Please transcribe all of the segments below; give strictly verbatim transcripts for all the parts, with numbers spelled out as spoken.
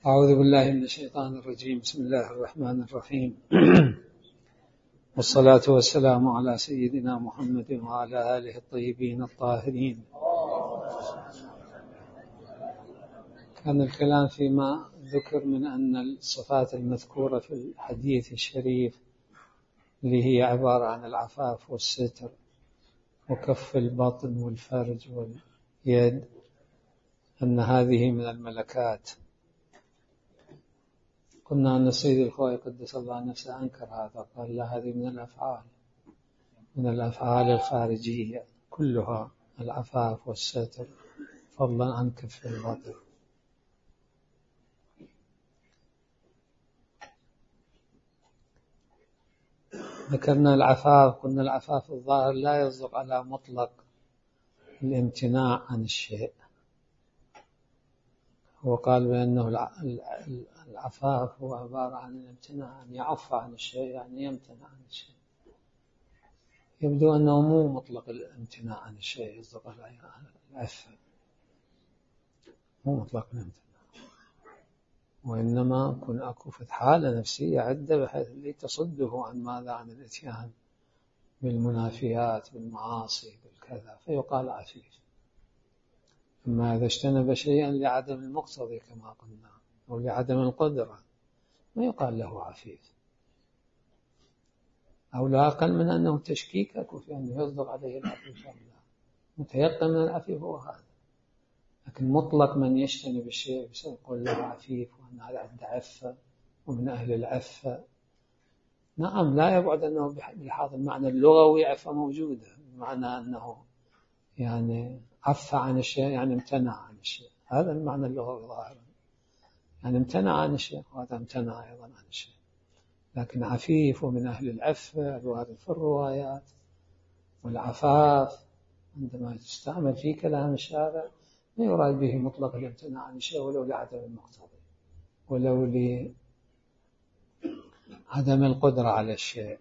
أعوذ بالله من الشيطان الرجيم. بسم الله الرحمن الرحيم. والصلاة والسلام على سيدنا محمد وعلى آله الطيبين الطاهرين. كان الكلام فيما ذكر من أن الصفات المذكورة في الحديث الشريف اللي هي عبارة عن العفاف والستر وكف البطن والفرج واليد، أن هذه من الملكات. قلنا أن السيد الخوئي قدس الله نفسه أنكر هذا، قال لا، هذه من الأفعال من الأفعال الخارجية كلها، العفاف والستر، فضلا عن كف البطن. ذكرنا العفاف، قلنا العفاف الظاهر لا يصدق على مطلق الامتناع عن الشيء. هو قال بأنه العفاف هو عبارة عن الامتناع، أن يعف عن الشيء يعني يمتنع عن الشيء. يبدو أنه مو مطلق الامتناع عن الشيء يصدق على العفة، مو مطلق الامتناع، وإنما يكون أكو في حالة نفسية عدة بحيث اللي تصده عن ماذا؟ عن الاتيان بالمنافيات بالمعاصي بالكذا، فيقال عفيف. أما إذا اجتنب شيئا لعدم المقتضي كما قلنا أو لعدم القدرة ما يقال له عفيف، أو لا أقل من أنه تشكيك في أنه يصدق عليه العفيف. متيقن من العفيف هو هذا، لكن مطلق من يجتنب الشيء يقول له عفيف وأن هذا عنده عفة ومن أهل العفة. نعم، لا يبعد أنه بهذا المعنى اللغوي عفة موجودة، بمعنى أنه يعني عف عن الشيء يعني امتنع عن الشيء، هذا المعنى اللغوي ظاهرا، يعني امتنع عن الشيء وهذا امتنع أيضا عن الشيء. لكن عفيف ومن أهل العفة الوارد في الروايات، والعفاف عندما تستعمل في كلام الشارع ما يراد به مطلق الامتناع عن الشيء ولو لعدم المقتضي ولو لعدم القدرة على الشيء،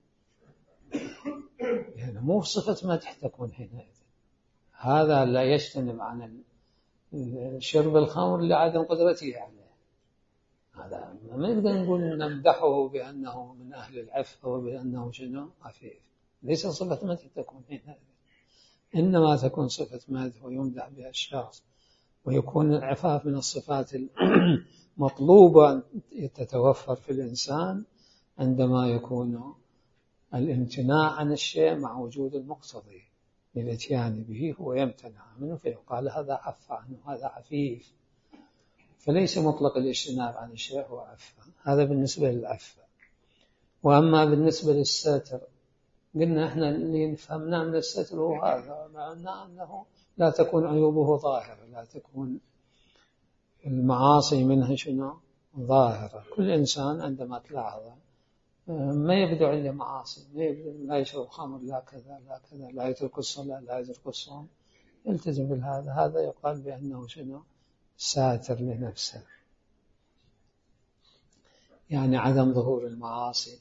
يعني مو صفة مدح تكون حينئذ. هذا لا يجتنب عن شرب الخمر لعدم قدرته عليه، هذا ما نقدر نقول نمدحه بأنه من أهل العفة وبأنه شنو عفيف، ليس صفة مدح تكون حينئذ، إنما تكون صفة مدح ويمدح بها الشخص، ويكون العفاف من الصفات المطلوبة تتوفر في الإنسان عندما يكون الامتناع عن الشيء مع وجود المقتضي للاتيان به هو يمتنع منه، فيقال هذا عف عنه، هذا عفيف. فليس مطلق الاجتناب عن الشيء هو عفة، هذا بالنسبة للعفة. وأما بالنسبة للستر، قلنا احنا اللي نفهمنا من الستر هو هذا، معناه أنه لا تكون عيوبه ظاهرة، لا تكون المعاصي منها شنو ظاهرة. كل إنسان عندما تلاحظ ما يبدو عنده معاصي، ما يبدو لا يشرب خمر، لا كذا لا كذا، لا يترك الصلاة، لا يترك الصوم، يلتزم بهذا، هذا يقال بأنه شنو ساتر لنفسه، يعني عدم ظهور المعاصي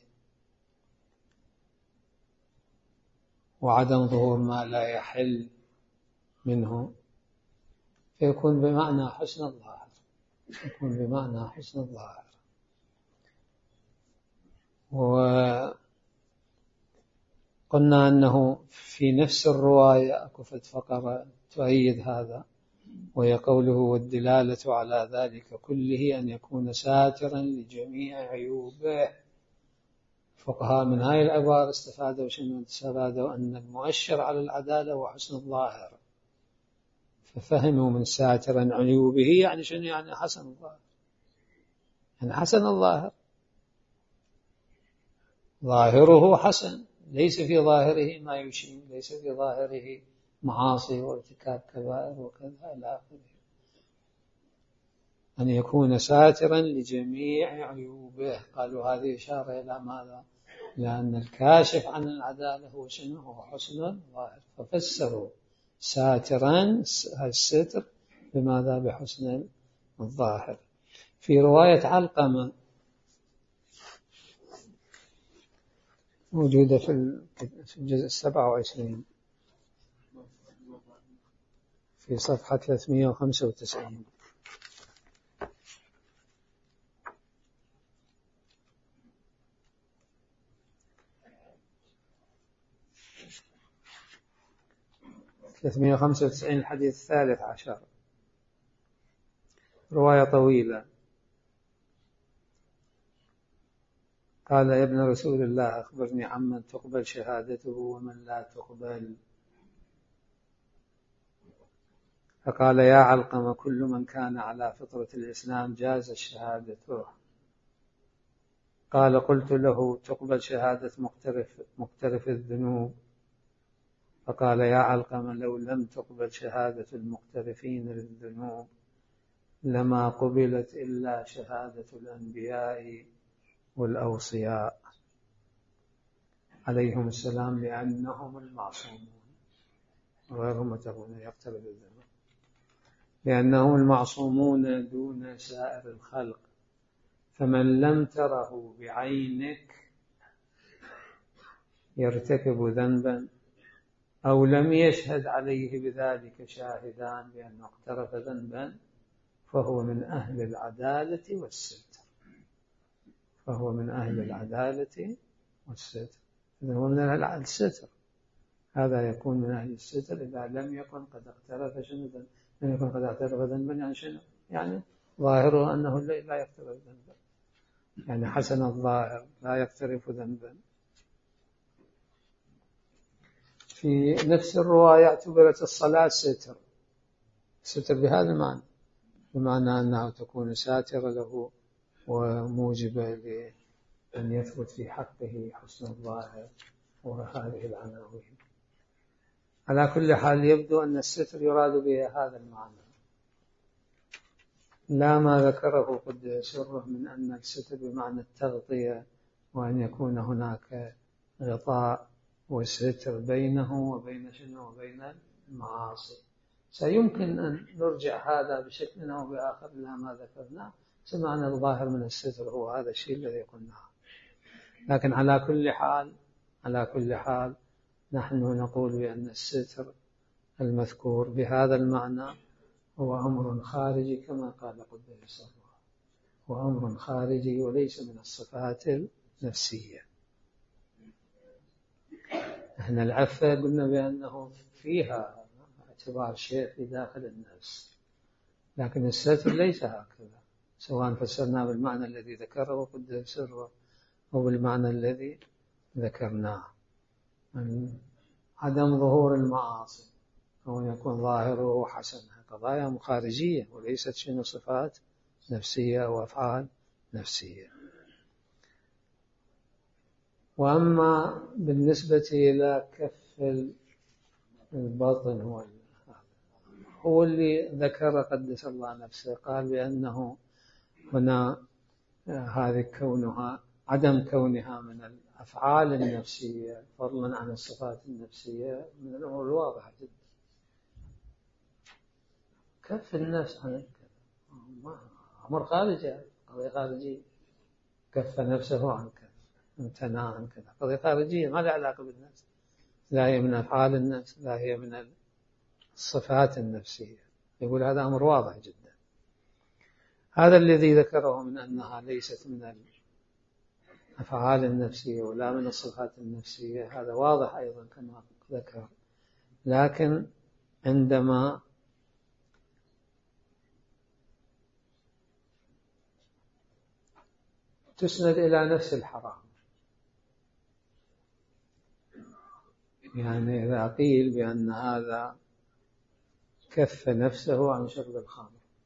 وعدم ظهور ما لا يحل منه، فيكون بمعنى حسن الظاهر، يكون بمعنى حسن الظاهر. وقلنا أنه في نفس الرواية أكفت فقرة تؤيد هذا، وهي قوله والدلالة على ذلك كله أن يكون ساترا لجميع عيوبه. فقهاء من هاي العبارة استفادوا شنو؟ استفادوا أن المؤشر على العدالة وحسن الظاهر، ففهموا من ساترا عيوبه يعني شنو؟ يعني حسن الظاهر، يعني حسن الظاهر، ظاهره حسن، ليس في ظاهره ما يشين، ليس في ظاهره معاصي وارتكاب كبائر وكذا إلى آخره. أن يكون ساترا لجميع عيوبه. قالوا هذه إشارة إلى ماذا؟ لأن الكاشف عن العدالة هو شنو؟ هو حسن الظاهر، ففسروا ساترا الستر بماذا؟ بحسن الظاهر. في رواية علقمة موجودة في الجزء السبعة وعشرين في صفحة ثلاثمائة وخمسة وتسعين، ثلاثمائة وخمسة وتسعين الحديث الثالث عشر، رواية طويلة. قال يا ابن رسول الله أخبرني عمن تقبل شهادته ومن لا تقبل. فقال يا علقمة كل من كان على فطرة الإسلام جاز شهادته. قال قلت له تقبل شهادة مقترف, مقترف الذنوب؟ فقال يا علقمة لو لم تقبل شهادة المقترفين للذنوب لما قبلت إلا شهادة الأنبياء والأوصياء عليهم السلام لأنهم المعصومون وغيرهم تكون يقترف الذنوب، لأنهم المعصومون دون سائر الخلق، فمن لم تره بعينك يرتكب ذنبا أو لم يشهد عليه بذلك شاهدان بأنه اقترف ذنبا فهو من أهل العدالة والستر، فهو من أهل العدالة والستر، إذا هو من أهل الستر، هذا يكون من أهل الستر إذا لم يكن قد اقترف ذنبا، لم يكن قد اقترف ذنبا يعني شنو؟ يعني ظاهره أنه لا يقترف ذنبا، يعني حسن الظاهر لا يقترف ذنبا. في نفس الرواية اعتبرت الصلاة ستر، ستر بهذا المعنى، بمعنى أنها تكون ساترة له وموجبة لأن يثبت في حقه حسن الظاهر وهذه العناوين. على كل حال يبدو أن الستر يراد به هذا المعنى، لا ما ذكره قد سره من أن الستر بمعنى التغطية وأن يكون هناك غطاء وستر بينه وبين شنو وبين المعاصي. سيمكن أن نرجع هذا بشكل أو بآخر إلى ما ذكرناه، سمعنا الظاهر من الستر هو هذا الشيء الذي قلناه، لكن على كل حال على كل حال نحن نقول بأن الستر المذكور بهذا المعنى هو أمر خارجي كما قال قدس الله، هو أمر خارجي وليس من الصفات النفسية. احنا العفة قلنا بأنه فيها اعتبار شيء في داخل النفس، لكن الستر ليس هكذا، سواء فسرنا بالمعنى الذي ذكره قدس سره أو بالمعنى الذي ذكرناه، عدم ظهور المعاصي أو يكون ظاهره حسنة، قضايا خارجية وليست شنو صفات نفسية أو أفعال نفسية. وأما بالنسبة إلى كف البطن هو هو اللي ذكر قدس الله نفسه، قال بأنه هنا هذه كونها عدم كونها من الأفعال النفسية فضلا عن الصفات النفسية من الأمور الواضحة جدا. كف النفس عن أمر خارجي، قضية خارجية، كف نفسه عن كذا، امتنع عن كذا، قضية خارجية ما لها علاقة بالنفس، لا هي من أفعال النفس لا هي من الصفات النفسية. يقول هذا أمر واضح جدا. هذا الذي ذكره من أنها ليست من الأفعال النفسية ولا من الصفات النفسية هذا واضح أيضا كما ذكر، لكن عندما تسند إلى نفس الحرام، يعني إذا قيل بأن هذا كف نفسه عن شرب الخمر،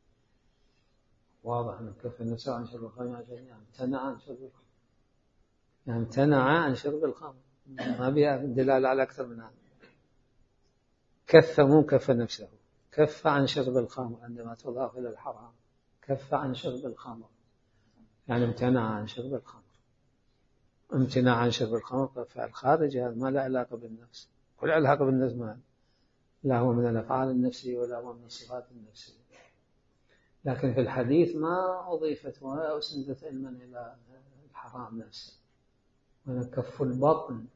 واضح أنه كف نفسه عن شرب الخمر عشان يمتنع عن شرب الخمر، يمتنع عن شرب الخمر، ما بيها دلالة على أكثر من هذا. كف مو كف نفسه، كف عن شرب الخمر عندما تضاف إلى الحرام، كف عن شرب الخمر يعني امتنع عن شرب الخمر. امتناع عن شرب الخمر فعل خارجي، هذا ما له علاقة بالنفس، كل علاقة بالنفس ما لا هو من الأفعال النفسية ولا هو من الصفات النفسية. لكن في الحديث ما أضيفت ولا أسندت علما إلى الحرام نفسه، وأنا كف البطن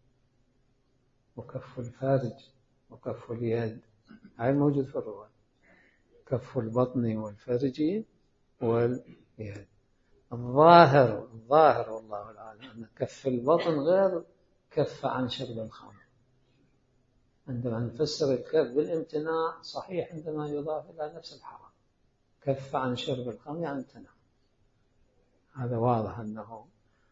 وكف الفرج وكف اليد هاي موجود في الرواية، كف البطن والفرج واليد. الظاهر الظاهر والله العالم أن كف البطن غير كف عن شرب الخمر، عندما نفسر الكف بالامتناع صحيح عندما يضاف إلى نفس الحرام، كف عن شرب الخمر يعني امتنع، هذا واضح أنه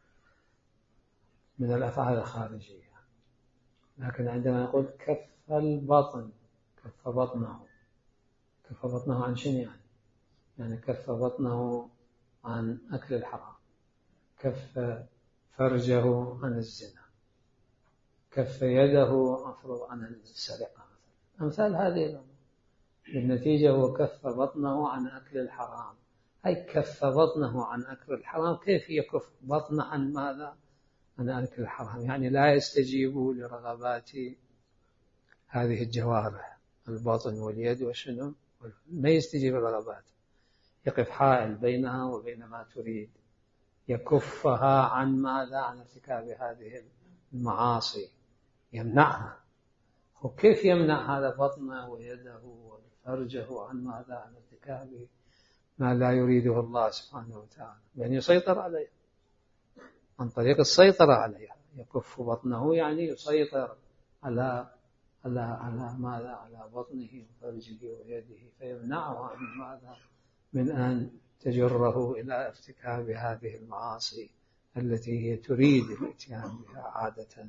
من الأفعال الخارجية. لكن عندما نقول كف البطن، كف بطنه، كف بطنه عن شنو يعني؟ يعني كف بطنه عن أكل الحرام، كف فرجه عن الزنا، كف يده أفرض عن السرقة، أمثال هذه الأمور. بالنتيجة هو كف بطنه عن أكل الحرام، أي كف بطنه عن أكل الحرام. كيف يكف بطنه عن ماذا؟ عن أكل الحرام، يعني لا يستجيب لرغبات هذه الجوارح، البطن واليد وشنو، ما يستجيب للرغبات، يقف حائل بينها وبين ما تريد، يكفها عن ماذا؟ عن ارتكاب هذه المعاصي، يمنعها. وكيف يمنع هذا بطنه ويده وفرجه عن ماذا؟ عن ارتكاب ما لا يريده الله سبحانه وتعالى، يعني يسيطر عليها عن طريق السيطرة عليها. يكف بطنه يعني يسيطر على على على ماذا؟ على بطنه وفرجه ويده، فيمنعه عن ماذا؟ من أن تجره إلى ارتكاب هذه المعاصي التي هي تريد الاتيان بها عادة.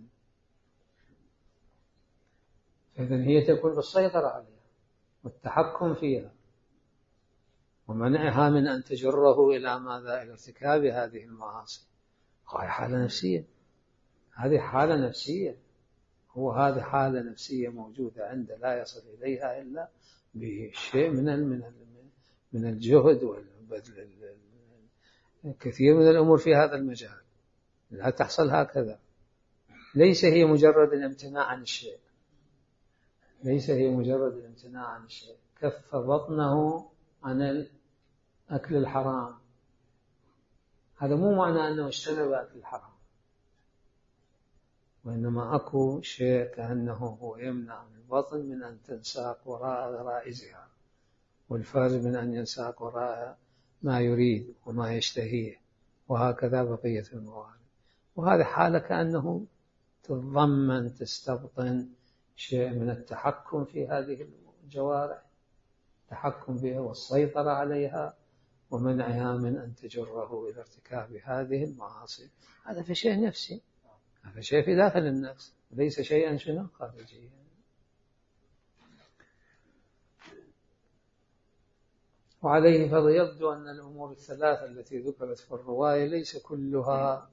فإذن هي تكون بالسيطرة عليها والتحكم فيها ومنعها من أن تجره إلى ماذا؟ إلى ارتكاب هذه المعاصي. هذه حالة نفسية، هذه حالة نفسية، هو هذه حالة نفسية موجودة عنده لا يصل إليها إلا بشيء من من من الجهد والبذل، كثير من الأمور في هذا المجال لا تحصل هكذا. ليس هي مجرد الامتناع عن الشيء، ليس هي مجرد الامتناع عن الشيء. كف بطنه عن أكل الحرام، هذا مو معنى أنه اجتنب أكل الحرام، وإنما أكو شيء كأنه هو يمنع البطن من أن تنساق وراء غرائزها، والفرج من أن ينساق وراء ما يريد وما يشتهيه، وهكذا بقية الموارد. وهذه حالة كأنه تتضمن تستبطن شيء من التحكم في هذه الجوارح، التحكم بها والسيطرة عليها ومنعها من أن تجره إلى ارتكاب هذه المعاصي. هذا في شيء نفسي، هذا شيء في داخل النفس، ليس شيئا شنو خارجيا. وعليه فيبدو أن الأمور الثلاثة التي ذكرت في الرواية ليس كلها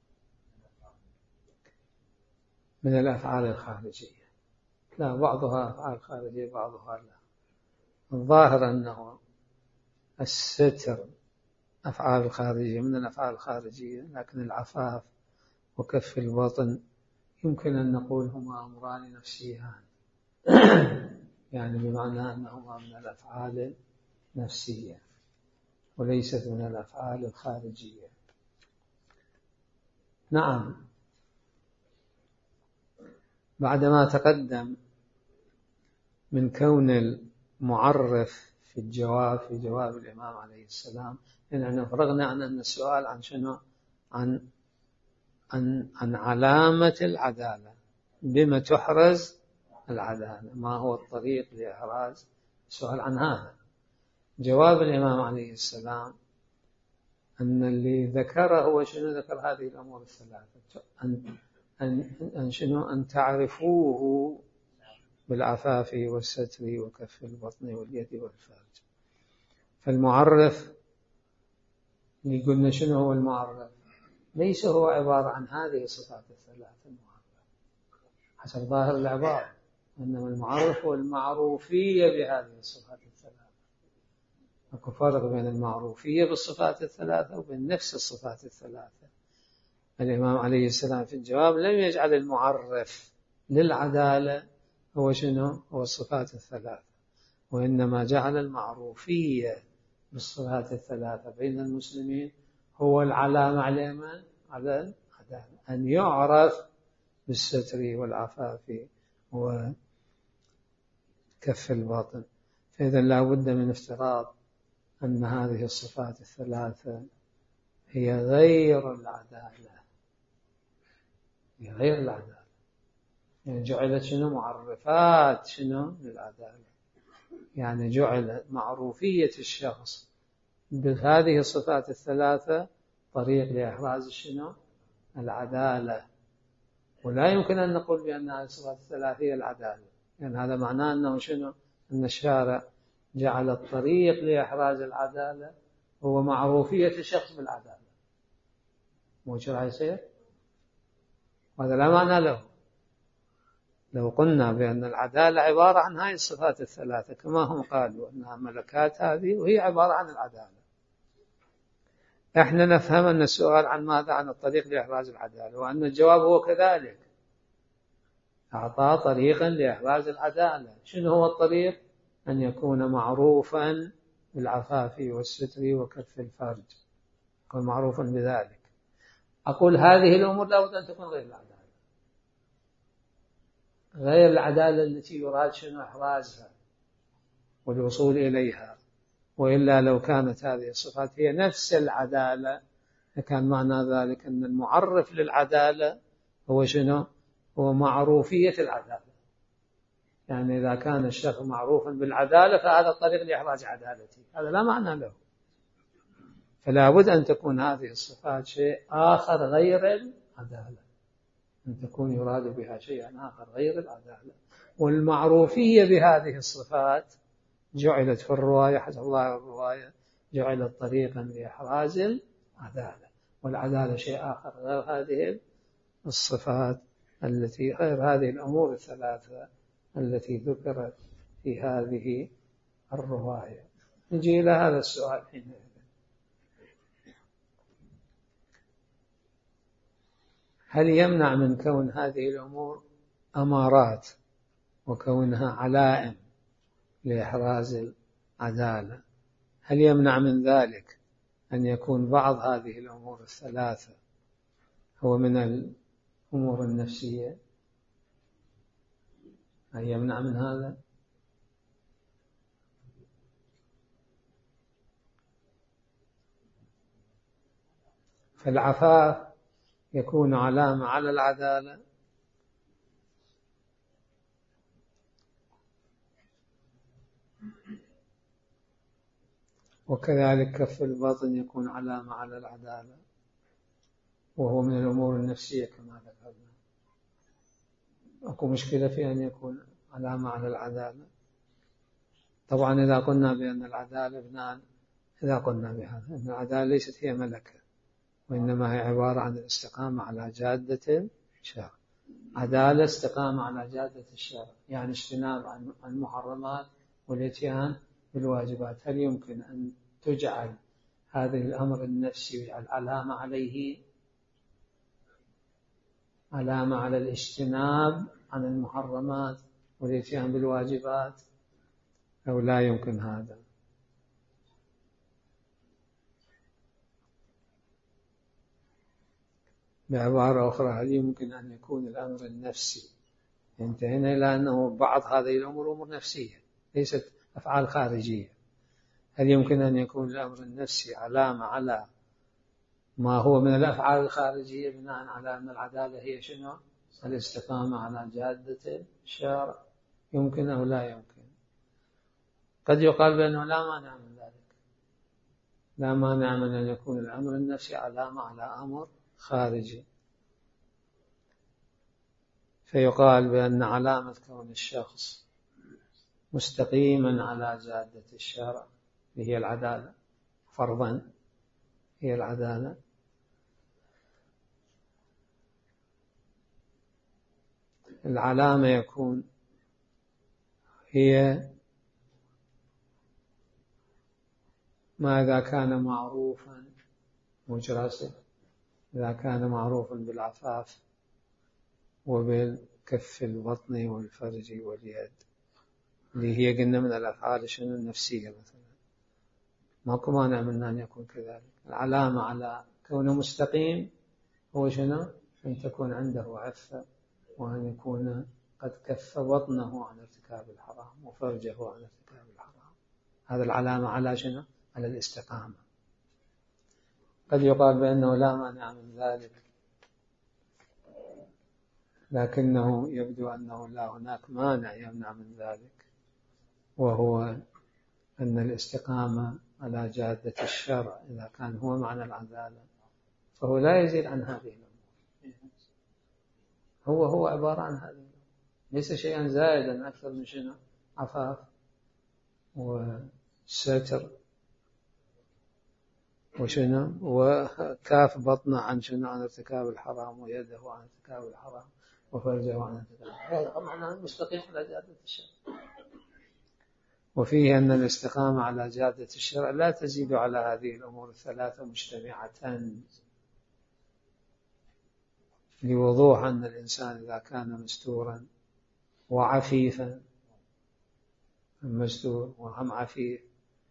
من الأفعال الخارجية، لا، بعضها أفعال خارجية بعضها لا. الظاهر أنه الستر أفعال الخارجية من الأفعال الخارجية، لكن العفاف وكف البطن يمكن أن نقول هما أمران نفسيان، يعني بمعنى أنهما من الأفعال النفسية وليست من الأفعال الخارجية. نعم، بعدما تقدم من كون المعرف في الجواب في جواب الإمام عليه السلام، لأننا فرغنا عن أن السؤال عن شنو؟ عن عن عن علامة العدالة، بما تحرز العدالة، ما هو الطريق لإحراز السؤال عن هذا. جواب الإمام عليه السلام أن اللي ذكره هو شنو؟ ذكر هذه الأمور الثلاثة، أن أن أن شنو؟ أن تعرفوه بالعفاف والستر وكف البطن واليد والفرج. فالمعرف اللي قلنا شنو هو المعرف؟ ليس هو عبارة عن هذه الصفات الثلاثة المعرف حسب ظاهر العبارة، إنما المعرف هو المعروفية بهذه الصفات الثلاثة. أكو فرق بين المعروفية بالصفات الثلاثة وبين نفس الصفات الثلاثة. الإمام عليه السلام في الجواب لم يجعل المعرف للعدالة هو شنو؟ هو الصفات الثلاثة، وإنما جعل المعروفية بالصفات الثلاثة بين المسلمين هو العلامة على من؟ على العدالة، أن يعرف بالستر والعفاف وكف الباطن. فإذا لا بد من افتراض أن هذه الصفات الثلاثة هي غير العدالة، هي غير العدالة، يعني جعلت شنو معرفات شنو للعدالة، يعني جعل معروفية الشخص بهذه الصفات الثلاثة طريق لإحراز شنو العدالة. ولا يمكن أن نقول بأن هذه الصفات الثلاثة هي العدالة، يعني هذا معناه أنه شنو أن الشارع جعل الطريق لإحراز العدالة هو معروفية الشخص بالعدالة. مو شو راح يصير؟ هذا لا معنى له. لو قلنا بأن العدالة عبارة عن هذه الصفات الثلاثة كما هم قالوا أنها ملكات هذه وهي عبارة عن العدالة، احنا نفهم أن السؤال عن ماذا؟ عن الطريق لإحراز العدالة، وأن الجواب هو كذلك، أعطى طريقا لإحراز العدالة. شنو هو الطريق؟ أن يكون معروفا بالعفاف والستر وكف الفرج، يكون معروفا بذلك. أقول هذه الأمور لابد أن تكون غير العدالة، غير العدالة التي يراد شنو إحرازها والوصول إليها، وإلا لو كانت هذه الصفات هي نفس العدالة لكان معنى ذلك أن المعرف للعدالة هو شنو؟ هو معروفية العدالة. يعني إذا كان الشخص معروفا بالعدالة فهذا الطريق لإحراز عدالته، هذا لا معنى له. فلا بد أن تكون هذه الصفات شيء آخر غير العدالة، أن تكون يراد بها شيئا آخر غير العدالة. والمعروفية بهذه الصفات جعلت في الرواية حسب الله الرواية جعلت طريقا لإحراز العدالة، والعدالة شيء آخر غير هذه الصفات التي غير هذه الأمور الثلاثة التي ذكرت في هذه الرواية. نجي إلى هذا السؤال حينئذ: هل يمنع من كون هذه الأمور أمارات وكونها علائم لإحراز العدالة، هل يمنع من ذلك أن يكون بعض هذه الأمور الثلاثة هو من الأمور النفسية؟ هل يمنع من هذا؟ فالعفاف يكون علامة على العدالة، وكذلك كف البطن يكون علامة على العدالة، وهو من الأمور النفسية كما ذكرنا. أكو مشكلة في أن يكون علامة على العدالة؟ طبعا إذا قلنا بأن العدالة بناء إذا قلنا بهذا أن العدالة ليست هي ملكة، وإنما هي عبارة عن الاستقامة على جادة الشرع. عدالة استقامة على جادة الشرع، يعني اجتناب عن المحرمات والاتيان بالواجبات. هل يمكن أن تجعل هذا الأمر النفسي علامة عليه، علامة على الاجتناب عن المحرمات والاتيان بالواجبات، أو لا يمكن هذا؟ بعبارة أخرى، هل يمكن أن يكون الأمر النفسي؟ انتهينا إلى أنه بعض هذه الأمور أمور نفسية ليست أفعال خارجية. هل يمكن أن يكون الأمر النفسي علامة على ما هو من الأفعال الخارجية بناء على أن العدالة هي شنو؟ الاستقامة على جادة الشرع. يمكن أو لا يمكن؟ قد يقال بأنه لا مانع من ذلك، لا مانع من أن يكون الأمر النفسي علامة على أمر خارجي، فيقال بأن علامة كون الشخص مستقيما على جادة الشرع هي العدالة، فرضا هي العدالة. العلامة يكون هي ما إذا كان معروفا مجرسا، إذا كان معروفا بالعفاف وبالكف البطن والفرج واليد، اللي هي قلنا من الأفعال شنو النفسية مثلا، ماكو مانع من أن يكون كذلك. العلامة على كونه مستقيم هو شنو؟ أن تكون عنده عفة، وأن يكون قد كف بطنه عن ارتكاب الحرام وفرجه عن ارتكاب الحرام. هذا العلامة على شنو؟ على الاستقامة. قد يقال بأنه لا مانع من ذلك لكنه يبدو أنه لا هناك مانع يمنع من ذلك، وهو أن الاستقامة على جادة الشرع إذا كان هو معنى العدالة فهو لا يزيد عن هذه الأمور، هو هو عبارة عن هذه الأمور، ليس شيئا زائدا أكثر من شنو؟ عفاف وستر وشنو وكاف بطنه عن شنو؟ عن ارتكاب الحرام، ويده عن ارتكاب الحرام، وفرجه عن ارتكاب الحرام. هذا معناه مستقيم على جادة الشرع. وفيه أن الاستقامة على جادة الشرع لا تزيد على هذه الأمور الثلاثة مجتمعة، لوضوح أن الإنسان إذا كان مستورا وعفيفا، مستور وهم عفيف،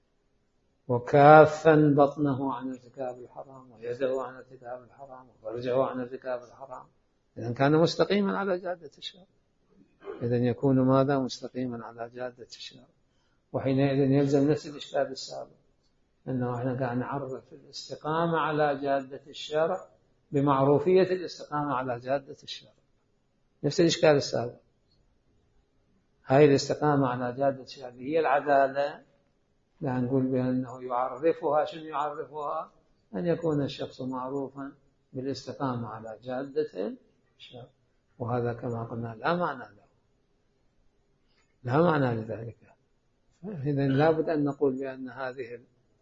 وكافا بطنه عن ارتكاب الحرام، ويده عن ارتكاب الحرام، وفرجه عن ارتكاب الحرام، إذن كان مستقيما على جادة الشرع. إذن يكون ماذا؟ مستقيما على جادة الشرع. وحينئذ يلزم نفس الإشكال السابق، أنه احنا قاعد نعرف الاستقامة على جادة الشرع بمعروفية الاستقامة على جادة الشرع، نفس الإشكال السابق. هاي الاستقامة على جادة الشرع هي العدالة، لا نقول بأنه يعرفها. شنو يعرفها؟ أن يكون الشخص معروفا بالاستقامة على جادة الشرع، وهذا كما قلنا لا معنى له، لا معنى لذلك. إذن لابد أن نقول بأن هذه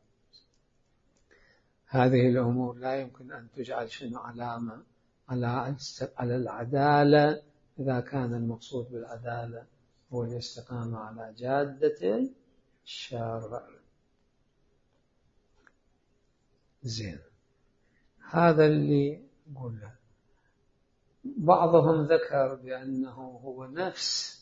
هذه الأمور لا يمكن أن تجعل شنو علامة على على العدالة إذا كان المقصود بالعدالة هو الاستقامة على جادة الشرع. زين، هذا اللي قلنا. بعضهم ذكر بأنه هو نفس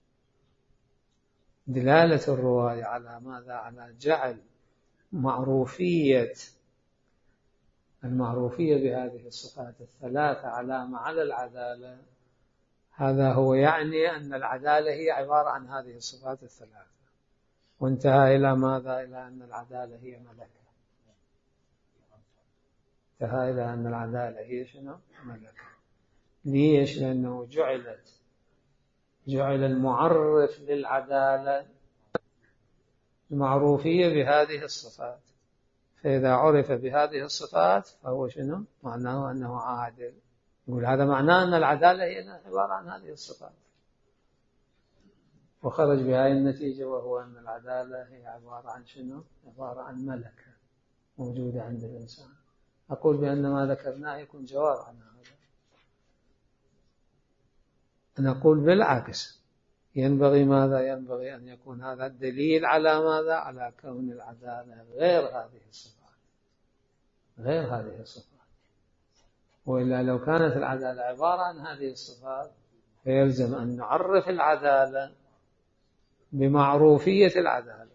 دلالة الرواية على ماذا؟ على جعل معروفية المعروفية بهذه الصفات الثلاثة علامة على العدالة. هذا هو يعني أن العدالة هي عبارة عن هذه الصفات الثلاثة، وانتهى إلى ماذا؟ إلى أن العدالة هي ملكة. انتهى إلى أن العدالة هي شنو؟ ملكة. ليش؟ لأنه جعلت جعل المعرف للعدالة المعروفية بهذه الصفات، فإذا عرف بهذه الصفات فهو شنو؟ معناه أنه عادل. يقول هذا معناه أن العدالة هي عبارة عن هذه الصفات، وخرج بهذه النتيجة، وهو أن العدالة هي عبارة عن شنو؟ عبارة عن ملكة موجودة عند الإنسان. أقول بأن ما ذكرناه يكون جواب عن هذا. أنا أقول بالعكس، ينبغي ماذا؟ ينبغي أن يكون هذا الدليل على ماذا؟ على كون العدالة غير هذه الصفات، غير هذه الصفات. وإلا لو كانت العدالة عبارة عن هذه الصفات فيلزم أن نعرف العدالة بمعروفية العدالة.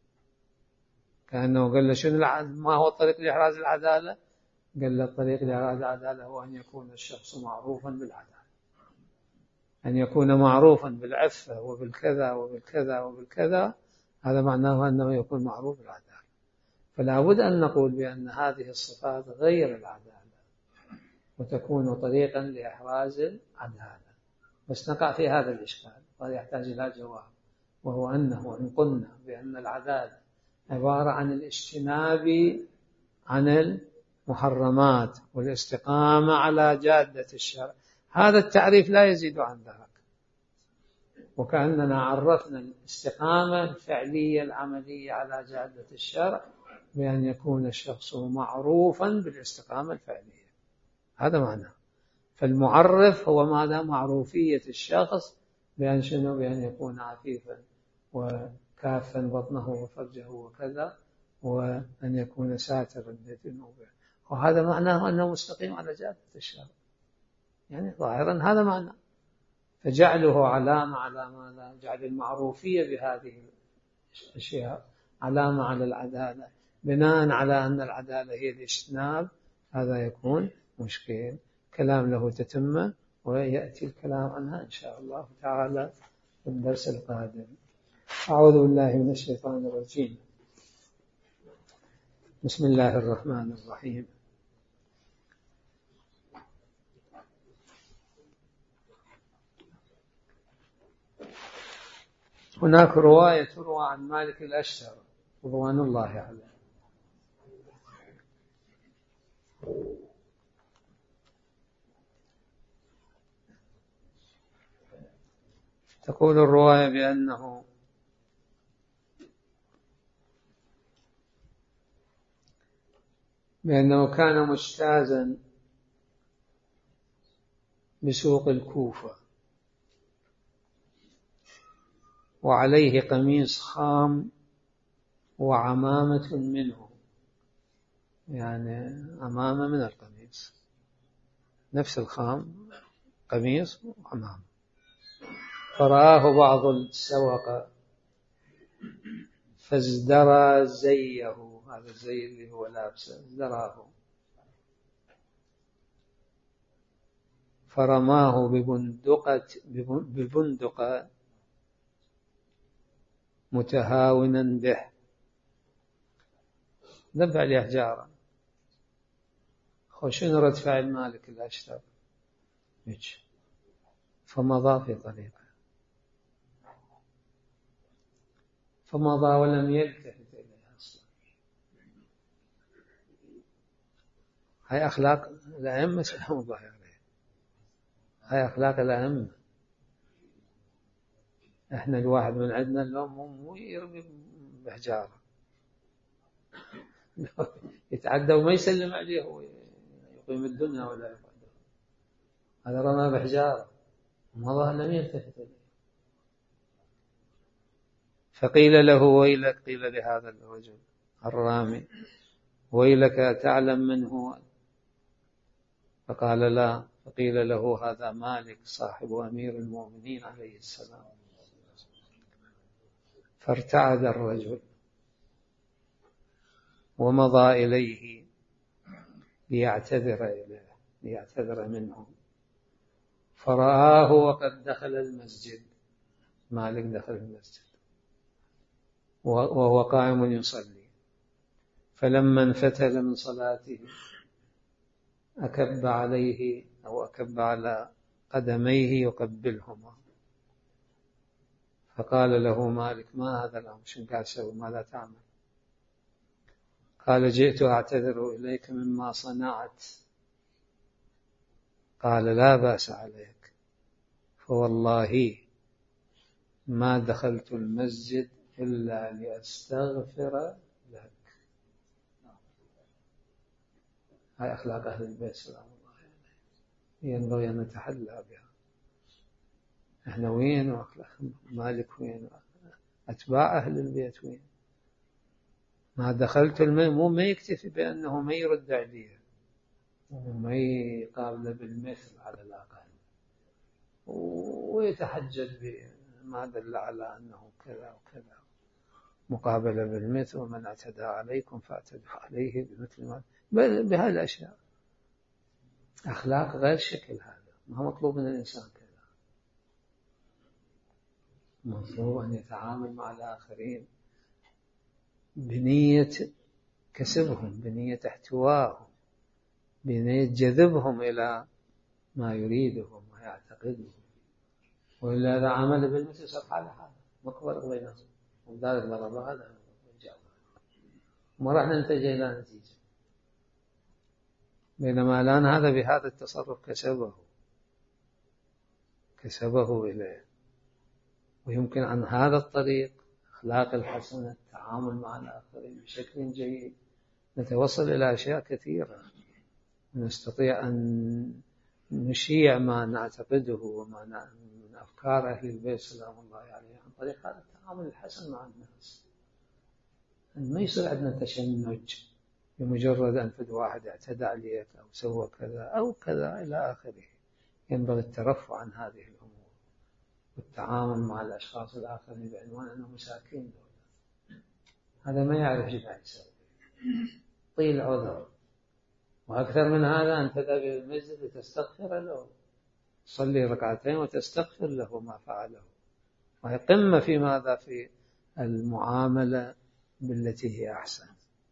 كأنه قال له شنو ما هو الطريق لإحراز العدالة؟ قال له الطريق لإحراز العدالة هو أن يكون الشخص معروفا بالعدالة، أن يكون معروفا بالعفة وبالكذا وبالكذا وبالكذا، هذا معناه أنه يكون معروف بالعدالة. فلا بد أن نقول بأن هذه الصفات غير العدالة وتكون طريقا لإحراز العدالة. بس نقع في هذا الإشكال وهذا يحتاج إلى جواب، وهو أنه إن قلنا بأن العدالة عبارة عن الاجتناب عن المحرمات والاستقامة على جادة الشرع، هذا التعريف لا يزيد عن ذلك، وكأننا عرفنا الاستقامة الفعلية العملية على جادة الشرع بأن يكون الشخص معروفا بالاستقامة الفعلية. هذا معناه. فالمعرف هو ماذا؟ معروفية الشخص بأن شنو؟ بأن يكون عفيفا وكافا بطنه وفرجه وكذا، وأن يكون ساترا لذنوبه، وهذا معناه أنه مستقيم على جادة الشرع. يعني ظاهرا هذا معنى. فجعله علامة على ماذا؟ جعل المعروفية بهذه الأشياء علامة على العدالة بناء على أن العدالة هي الاجتناب، هذا يكون مشكل. كلام له تتمة ويأتي الكلام عنها إن شاء الله تعالى في الدرس القادم. أعوذ بالله من الشيطان الرجيم. بسم الله الرحمن الرحيم. هناك رواية تروى عن مالك الأشتر رضوان الله عليه تقول الرواية بأنه بأنه كان مجتازا بسوق الكوفة وعليه قميص خام وعمامة منه، يعني عمامة من القميص، نفس الخام قميص وعمامة. فرآه بعض السوقة فازدرى زيه، هذا الزي اللي هو لابسه ازدراه، فرماه ببندقة ببندقة متهاونا به، دفع لي حجارة. شنو رد فعل مالك الأشتر؟ فمضى في طريقه، فمضى ولم يلتفت إليه أصلا. هاي أخلاق الأئمة سلام الله عليه، هاي أخلاق الأئمة. إحنا الواحد من عندنا اليوم مو يرمي بحجارة يتعدى وما يسلم عليه ويقيم الدنيا ولا يقعد، هذا رمى بحجارة ومضى لم يلتفت إليه. فقيل له ويلك، قيل لهذا الرجل الرامي ويلك تعلم من هو؟ فقال لا. فقيل له هذا مالك صاحب أمير المؤمنين عليه السلام. فارتعد الرجل ومضى إليه ليعتذر إليه ليعتذر منه، فرآه وقد دخل المسجد، مالك دخل المسجد وهو قائم يصلي، فلما انفتل من صلاته أكب عليه أو أكب على قدميه يقبلهما. فقال له مالك ما هذا الأمر؟ شو قاعد تسوي؟ ماذا تعمل؟ قال جئت أعتذر إليك مما صنعت. قال لا بأس عليك، فوالله ما دخلت المسجد إلا لأستغفر لك. هاي أخلاق أهل البيت سلام الله عليه، ينبغي أن نتحلى بها. احنا وين وأخلاق مالك وين؟ أتباع أهل البيت وين؟ ما دخلت المسجد، مو ما يكتفي بأنه ما يرد عليه وما يقابله بالمثل على الأقل ويتحجج بما دل على أنه كذا وكذا، مقابلة بالمثل ومن اعتدى عليكم فاعتدوا عليه بمثل ما، بهذه الأشياء. أخلاق غير شكل، هذا ما هو مطلوب من الإنسان كذا. مطلوب أن يتعامل مع الآخرين بنية كسبهم، بنية احتواهم، بنية جذبهم إلى ما يريدهم ويعتقدهم. وإلا إذا عمل بالمثل صار حاله حاله مقبل بينهم وذلك ضرب هذا وما راح ننتج إلى نتيجة. بينما الآن هذا بهذا التصرف كسبه كسبه إليه، ويمكن عن هذا الطريق أخلاق الحسنة التعامل مع الآخرين بشكل جيد نتوصل إلى أشياء كثيرة، نستطيع أن نشيع ما نعتقده وما من أفكار أهل البيت سلام الله عليه عن طريق هذا التعامل الحسن مع الناس. أن ما يصير عندنا تشنج بمجرد أن فد واحد اعتدى عليك أو سوى كذا أو كذا إلى آخره. ينبغي الترفع عن هذه الأمور والتعامل مع الأشخاص الآخرين بعنوان أنهم مساكين دولة. هذا ما يعرف ايش قاعد يسوي، طيل عذر. وأكثر من هذا أن تذهب إلى المسجد لتستغفر له، تصلي ركعتين وتستغفر له ما فعله، وهي قمة في ماذا؟ في المعاملة بالتي هي أحسن.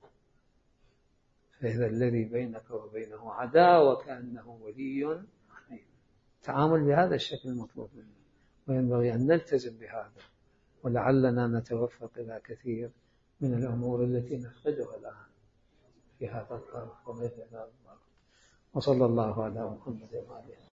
فإذا الذي بينك وبينه عداوة كأنه ولي حميم. تعامل بهذا الشكل المطلوب منه، وينبغي أن نلتزم بهذا ولعلنا نتوفق إلى كثير من الأمور التي نحتاجها الآن في هذا الطرف ومثل هذا الطرف. وصلى الله على محمد وعلى آله.